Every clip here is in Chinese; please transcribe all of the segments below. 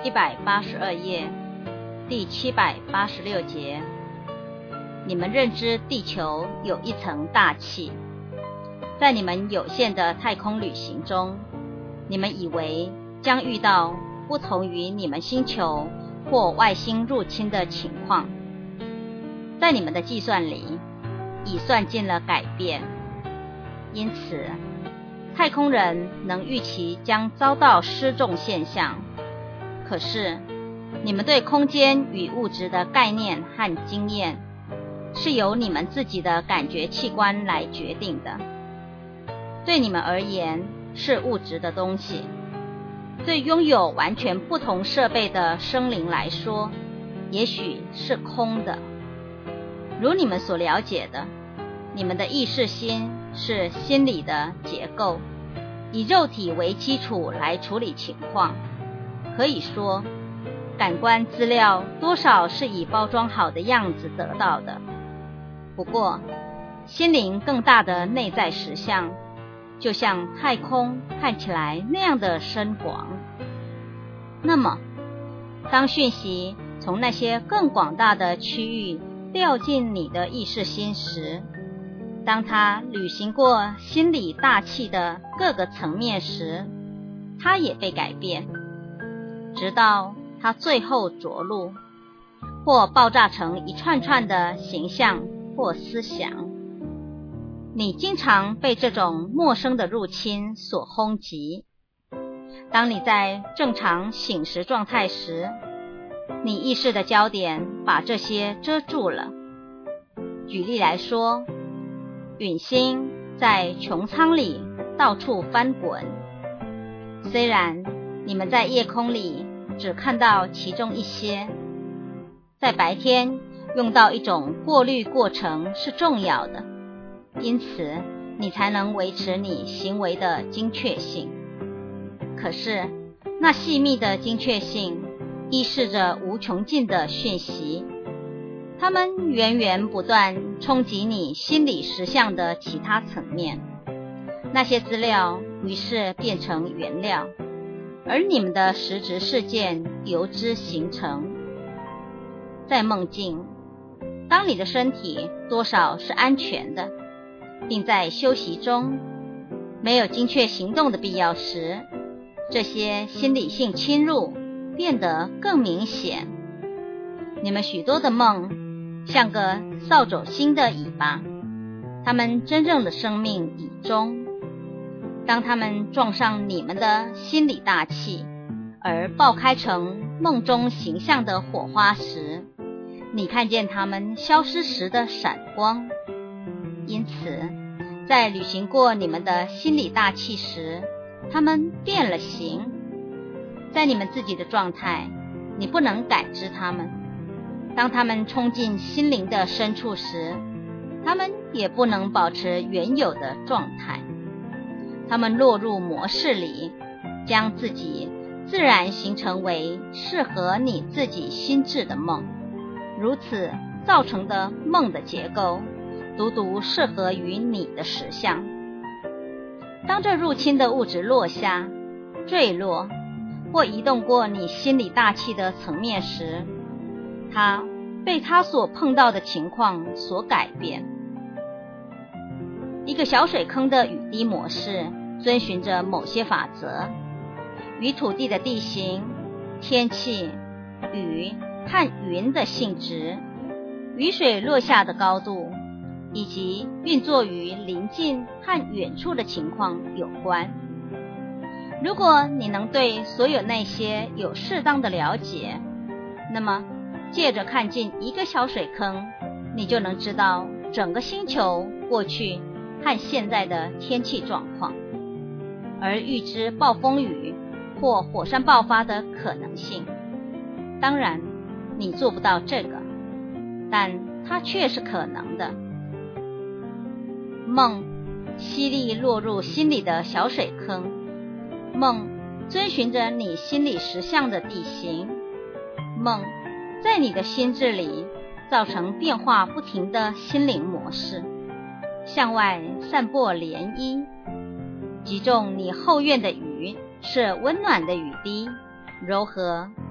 182页第786节。你们认知地球有一层大气，在你们有限的太空旅行中，你们以为将遇到不同于你们星球或外星入侵的情况，在你们的计算里已算进了改变，因此太空人能预期将遭到失重现象。可是你们对空间与物质的概念和经验是由你们自己的感觉器官来决定的。对你们而言是物质的东西，对拥有完全不同设备的生灵来说，也许是空的。如你们所了解的，你们的意识心是心理的结构，以肉体为基础来处理情况。可以说，感官资料多少是以包装好的样子得到的。不过，心灵更大的内在实相，就像太空看起来那样的深广。那么，当讯息从那些更广大的区域掉进你的意识心时，当它旅行过心理大气的各个层面时，它也被改变，直到它最后着陆，或爆炸成一串串的形象或思想。你经常被这种陌生的入侵所轰击。当你在正常醒时状态时，你意识的焦点把这些遮住了。举例来说，陨星在穹苍里到处翻滚，虽然你们在夜空里只看到其中一些，在白天用到一种过滤过程是重要的，因此你才能维持你行为的精确性。可是那细密的精确性依示着无穷尽的讯息，它们源源不断冲击你心理实相的其他层面。那些资料于是变成原料，而你们的实质事件由之形成。在梦境，当你的身体多少是安全的，并在休息中，没有精确行动的必要时，这些心理性侵入变得更明显。你们许多的梦像个扫帚星的尾巴，它们真正的生命已终。当它们撞上你们的心理大气，而爆开成梦中形象的火花时，你看见它们消失时的闪光。因此，在旅行过你们的心理大气时，它们变了形。在你们自己的状态，你不能感知它们。当它们冲进心灵的深处时，它们也不能保持原有的状态。它们落入模式里，将自己自然形成为适合你自己心智的梦。如此造成的梦的结构，独独适合于你的实相。当这入侵的物质落下、坠落或移动过你心理大气的层面时，它被它所碰到的情况所改变。一个小水坑的雨滴模式遵循着某些法则，与土地的地形、天气、雨和云的性质、雨水落下的高度，以及运作于邻近和远处的情况有关。如果你能对所有那些有适当的了解，那么借着看进一个小水坑，你就能知道整个星球过去和现在的天气状况，而预知暴风雨或火山爆发的可能性。当然，你做不到这个，但它却是可能的。梦犀利落入心里的小水坑，梦遵循着你心理实相的地形，梦在你的心智里造成变化不停的心灵模式，向外散播涟漪。击中你后院的雨是温暖的雨滴，柔和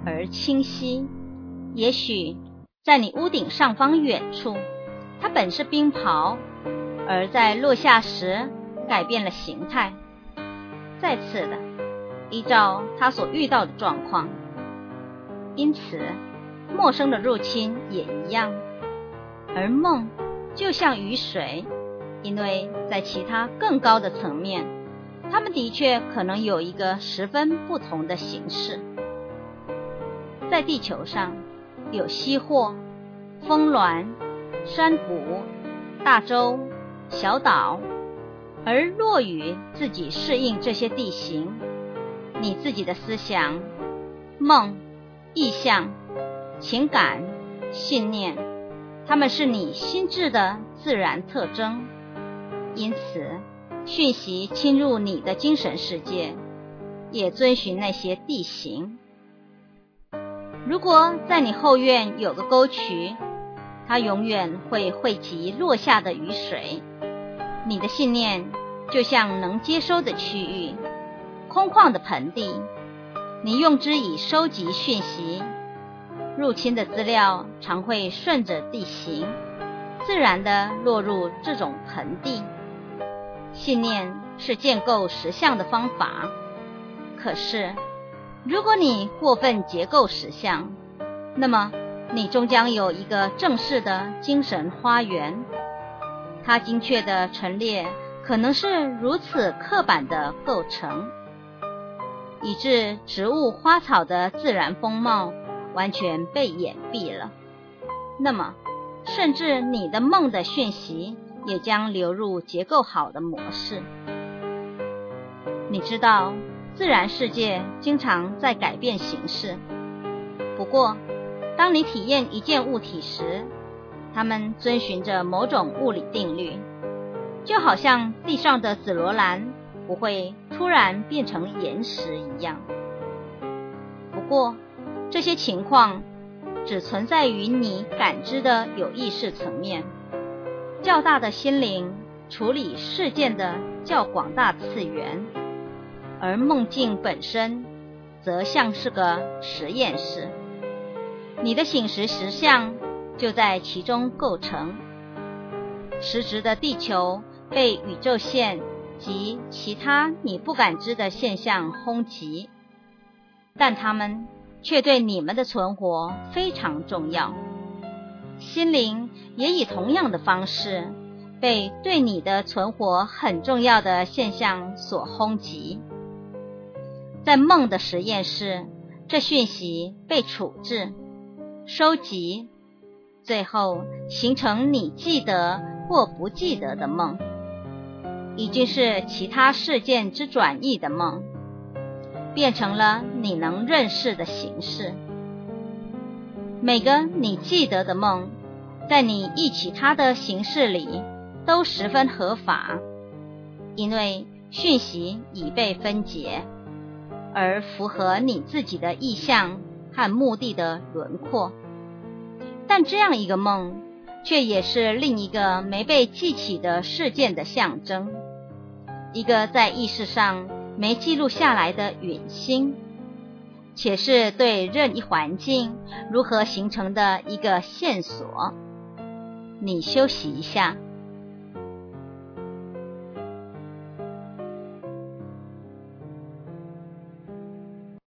而清晰。也许在你屋顶上方远处，它本是冰雹，而在落下时改变了形态。再次的，依照它所遇到的状况。因此，陌生的入侵也一样。而梦就像雨水，因为在其他更高的层面，它们的确可能有一个十分不同的形式。在地球上，有溪霍、峰峦、山谷、大洲、小岛，而若与自己适应这些地形，你自己的思想、梦、意象、情感、信念，它们是你心智的自然特征。因此，讯息侵入你的精神世界，也遵循那些地形。如果在你后院有个沟渠，它永远会汇集落下的雨水。你的信念就像能接收的区域，空旷的盆地，你用之以收集讯息。入侵的资料常会顺着地形，自然地落入这种盆地。信念是建构实相的方法，可是如果你过分结构实相，那么你终将有一个正式的精神花园。它精确的陈列可能是如此刻板的构成，以致植物花草的自然风貌完全被掩蔽了。那么甚至你的梦的讯息也将流入结构好的模式。你知道自然世界经常在改变形式，不过当你体验一件物体时，它们遵循着某种物理定律，就好像地上的紫罗兰不会突然变成岩石一样。不过这些情况只存在于你感知的有意识层面，较大的心灵处理事件的较广大次元，而梦境本身则像是个实验室，你的醒时实相就在其中构成。实质的地球被宇宙线及其他你不感知的现象轰击，但它们却对你们的存活非常重要。心灵也以同样的方式被对你的存活很重要的现象所轰击。在梦的实验室，这讯息被处置、收集，最后形成你记得或不记得的梦，已经是其他事件之转译的梦，变成了你能认识的形式。每个你记得的梦，在你忆起它的形式里都十分合法，因为讯息已被分解，而符合你自己的意向和目的的轮廓。但这样一个梦，却也是另一个没被记起的事件的象征，一个在意识上没记录下来的陨星，且是对任意环境如何形成的一个线索。你休息一下，